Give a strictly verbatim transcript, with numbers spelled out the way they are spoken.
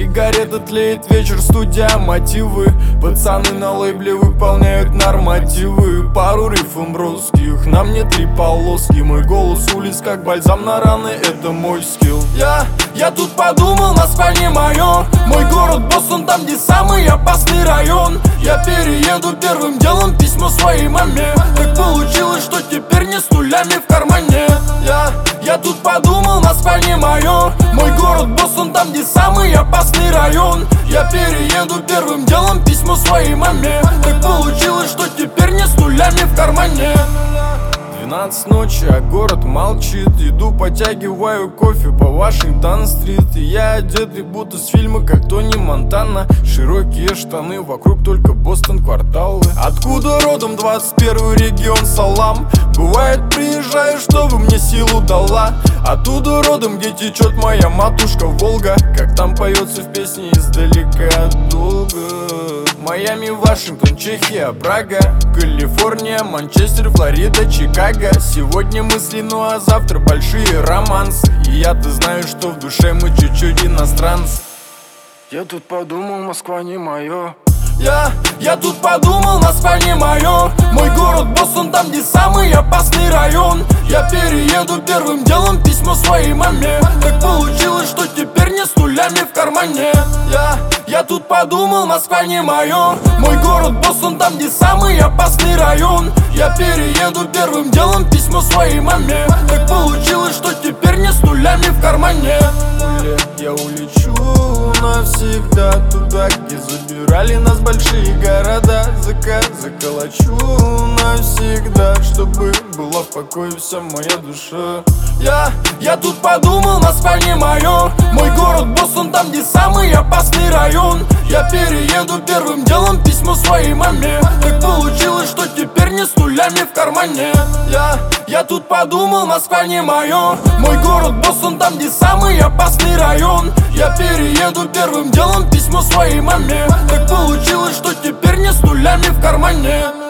сигареты, тлеет вечер, студия, мотивы. Пацаны на лейбле выполняют нормативы. Пару рифм русских, на мне три полоски. Мой голос улиц как бальзам на раны, это мой скилл. Я, я тут подумал, Москва не мое. Мой город Бостон, там где самый опасный район. Я перееду первым делом, письмо своей маме. Так получилось, что теперь не с нулями в кармане. Я, я тут подумал, Москва не мое. Мой город Бостон, там где самый опасный район. Я перееду первым делом, письмо своей маме. Так получилось, что теперь не с нулями в кармане. Двенадцать ночи, а город молчит. Иду, потягиваю кофе по Вашингтон-стрит. И я одетый, будто с фильма, как Тони Монтана. Широкие штаны, вокруг только Бостон, кварталы. Откуда родом двадцать первый регион, салам. Бывает, приезжаю, чтобы мне силу дала. Оттуда родом, где течет моя матушка Волга. Как там поется в песне издалека долго. Майами, Вашингтон, Чехия, Прага, Калифорния, Манчестер, Флорида, Чикаго. Сегодня мысли, ну а завтра большие романсы. И я-то знаю, что в душе мы чуть-чуть иностранцы. Я тут подумал, Москва не мое. Я, я тут подумал, Москва не мое. Мой город Бостон, там где самый опасный район. Я перееду первым делом, письмо своей маме. Так получилось, что теперь не с нулями в кармане. Я, я тут подумал, Москва не мое. Мой город Бостон, там где самый опасный район. Я перееду первым делом, письмо своей маме. Так получилось, что теперь не с нулями в кармане. Я улечу навсегда туда, где забирали нас большие города. Закат заколочу навсегда, чтобы была в покое вся моя душа. Я, я тут подумал, Москва не мое. Мой город Бостон, там где самый опасный район. Я перееду первым делом, письмо своей маме. Так получилось, что теперь не с нулями в кармане. Я, я тут подумал, Москва не мое. Мой город Бостон, там где самый опасный район. Я перееду первым делом, письмо своей маме. Так получилось, что теперь не с нулями в кармане.